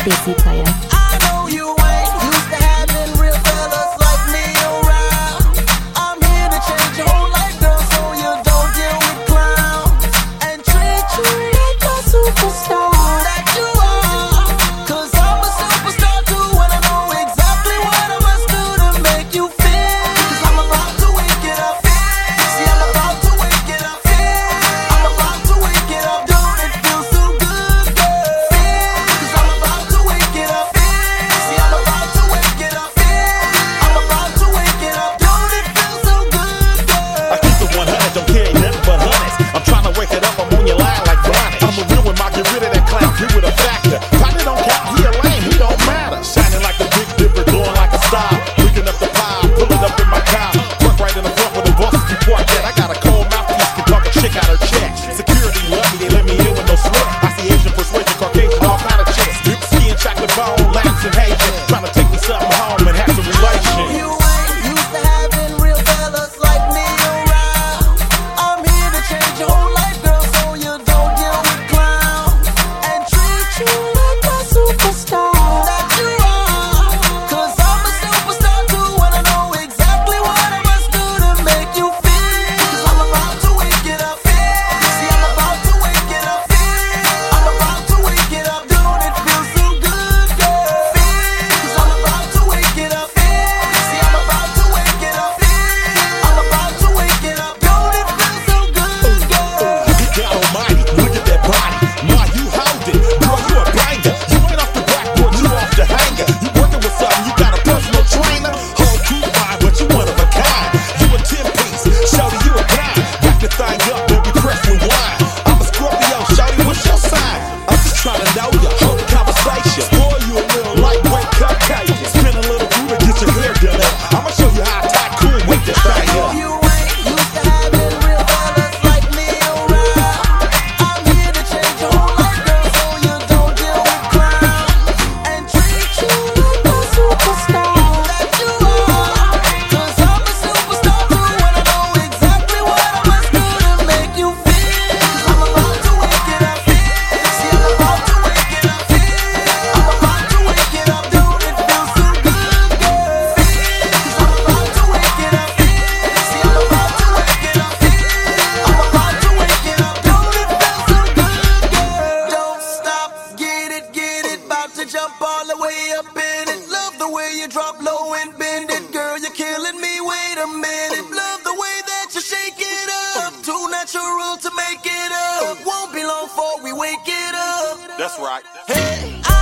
Desi Player. I know you ain't used to having real fellas like me around. I'm here to change your whole life, girl, so you don't deal with clowns and treat you like a superstar that you are. 'Cause I'm a superstar too, and I know exactly what I must do to make you feel. 'Cause I'm about to wake it up. See, I'm about to wake it up. I'm about to wake it up. Don't it feel so good, girl? 'Cause I'm about to wake it up. See, I'm about to wake it up. I'm about to wake it up. Don't it feel so good, girl? I keep it 100, don't carry nothing but hundreds. I'm trying to wake it up, I'm on your line like Bonnie. I'm a real one, I get rid of that clown, get with a factor. Probably don't count, he a lame, he don't matter. Shining like the Big Dipper, glowing like a star. Waking up the pile, pulling up in my car. Park right in the front with the bosses be parked at. I got a cold mouthpiece, can talk a chick out her check. Security love me, they let me in with no sweat. I see Asian persuasion, Caucasian, all kind of chicks. Ski and chocolate bone, laughs and Haitian. Trying to take me something home and have some relation. You ain't used to having real fellas like me around. I'm here to change your whole life, girl, so you don't deal with clowns and treat you like a superstar that you are. 'Cause I'm a superstar too, and I know exactly what I must do to make you feel. 'Cause I'm about to wake it up. See, I'm about to wake it up. I'm about to wake it up. Don't it feel so good, girl? 'Cause I'm about to wake it up. See, I'm about to wake it up. I'm about to wake it up. Don't it feel so good, girl? Good God almighty, look at that body. Ma, you hold it. Girl, you a banger. You ain't off the backboard, you off the hanger. You working with something, you got a personal trainer. Whole crew fine, but you one of a kind. You a 10-piece, shawty, you a dime. Back the thing up, baby, press rewind. I'm a Scorpio, shawty, what's your sign? I'm just trying to know ya, hold the conversation. Boy, you a little lightweight cupcake. Spin a little groove and get your hair done up. I'ma show you how I tycoon wake this thing up. You ain't used to having real fellas like me around. I'm here to change your whole life, girl, so you don't deal with clowns and treat you like a superstar that you are. 'Cause I'm a superstar too, and I know exactly what I must do to make you feel. 'Cause I'm about to wake it up. See, I'm about to wake it up. I'm about to wake it up. Don't it feel so good, girl? 'Cause I'm about to wake it up. See, I'm about to wake it up. I'm about to wake it up. Don't it feel so good, girl? Don't stop, get it, about to jump all the way up in it. Love the way you drop low and bend it, girl, you're killing me. Wait a minute, love the way that you shake it up. Too natural to make it up. Won't be long before we wake it up. That's right. Hey,